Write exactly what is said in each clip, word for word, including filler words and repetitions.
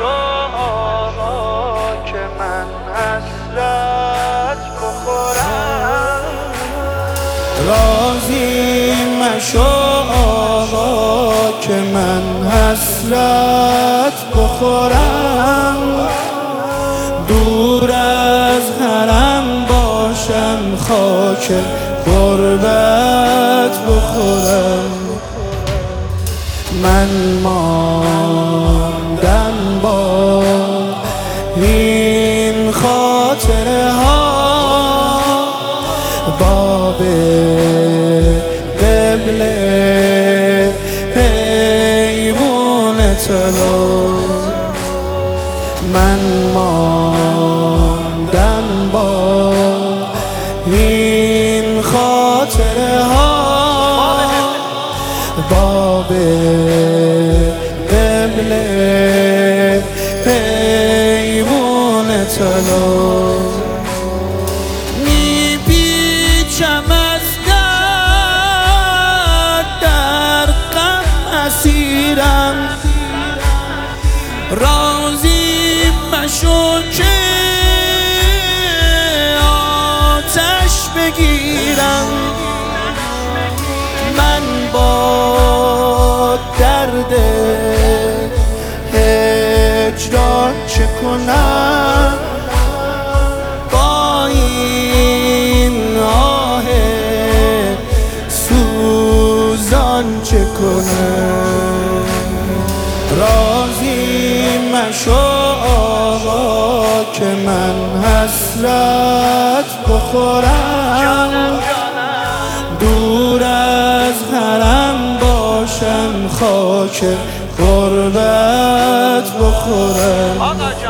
مشو آقا که من حسرت بخورم. راضی مشو آقا که من حسرت بخورم. دور از حرم باشم خاک غربت بخورم. من ماندم با این خاطره ها باب قبله حیوان طلا. من ماندم با این خاطره ها باب قبله حیوان طلا. میپیچم از درد در غم اسیرم. راضی مشو که آتش بگیرم. من با درد هجران چه کنم؟ با این آه سوزان چه کنم؟ راضی مشو آقا که من حسرت بخورم. دور از حرم باشم خاک غربت بخورم.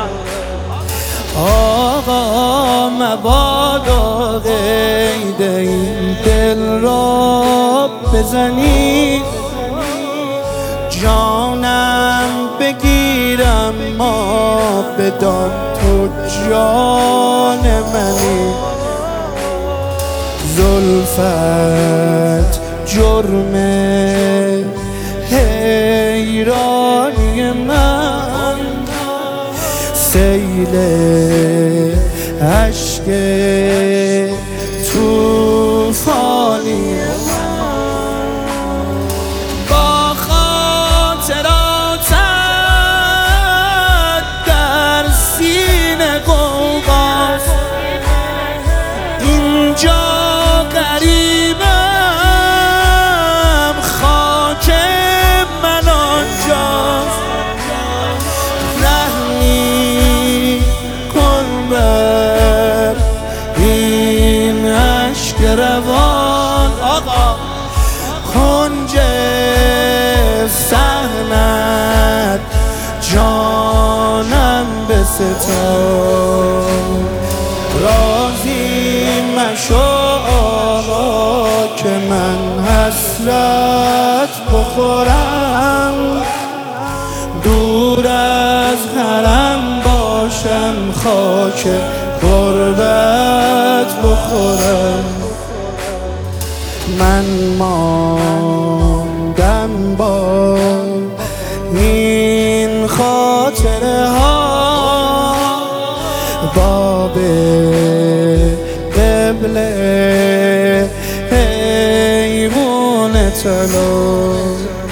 آقا مبادا قید این دل را بزنی. جانم بگیرم ما بدان تو جان منی. زلفت جرم حیرانی من. سیل عشق طوفانی من. با خاطراتت در سینه غوغاست. اینجا غریبم خاک من آنجاست. رحمی کن بر این عشق روان. آقا کنج صحنت جانم بستان. راضی مشو آقا که من حسرت بخورم. دور از حرم باشم خاک غربت بخورم. من ماندم با این خاطره ها باب قبله حیوان طلا.